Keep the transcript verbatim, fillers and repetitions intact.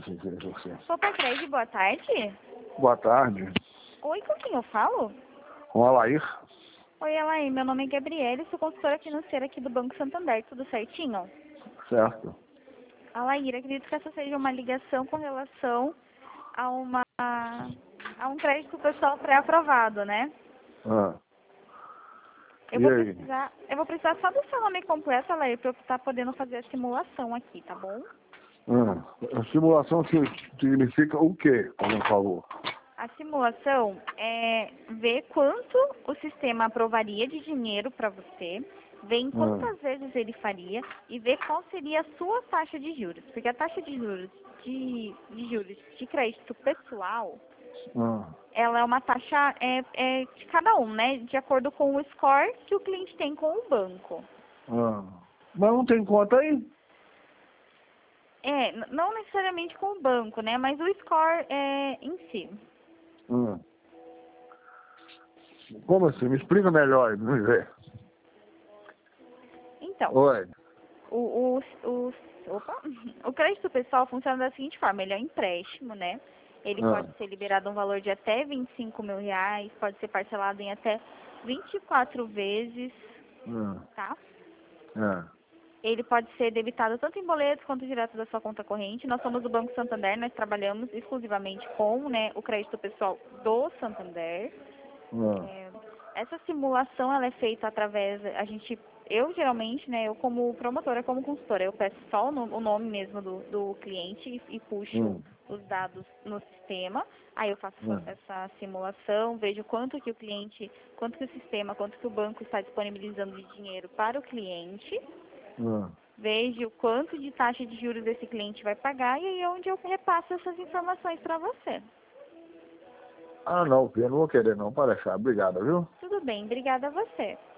Sopa Crédito, boa tarde. Boa tarde. Oi, com quem eu falo? Com o Alair. Oi, Alair, meu nome é Gabriele, sou consultora financeira aqui do Banco Santander, tudo certinho? Certo. Alair, acredito que essa seja uma ligação com relação a, uma, a um crédito pessoal pré-aprovado, né? Ah. Eu E vou, aí? precisar, eu vou precisar só do seu nome completo, Alair, para eu estar podendo fazer a simulação aqui, tá bom? Ah. A simulação significa o quê, por favor? A simulação é ver quanto o sistema aprovaria de dinheiro para você, ver em quantas vezes ele faria e ver qual seria a sua taxa de juros. Porque a taxa de juros de, de juros de crédito pessoal, Ah. ela é uma taxa é, é de cada um, né? De acordo com o score que o cliente tem com o banco. Ah. Mas não tem conta aí? É, n- não necessariamente com o banco, né? Mas o score é em si. Ah. Como assim? Me explica melhor aí, vamos ver. Então, Oi. O, o, o, opa, o crédito pessoal funciona da seguinte forma, ele é um empréstimo, né? Ele Ah. pode ser liberado um valor de até vinte e cinco mil reais, pode ser parcelado em até vinte e quatro vezes, Ah. tá? Ah. Ele pode ser debitado tanto em boletos quanto direto da sua conta corrente. Nós somos do Banco Santander, nós trabalhamos exclusivamente com, né, o crédito pessoal do Santander. Ah. É, essa simulação ela é feita através, a gente, eu geralmente, né, eu como promotora, como consultora, eu peço só o, no, o nome mesmo do, do cliente e, e puxo Hum. os dados no sistema, aí eu faço Hum. essa simulação, vejo quanto que o cliente, quanto que o sistema, quanto que o banco está disponibilizando de dinheiro para o cliente, Ah. vejo quanto de taxa de juros esse cliente vai pagar e aí é onde eu repasso essas informações para você. Ah, não, eu não vou querer não, para deixar. Obrigado, viu? Tudo bem, obrigada a você.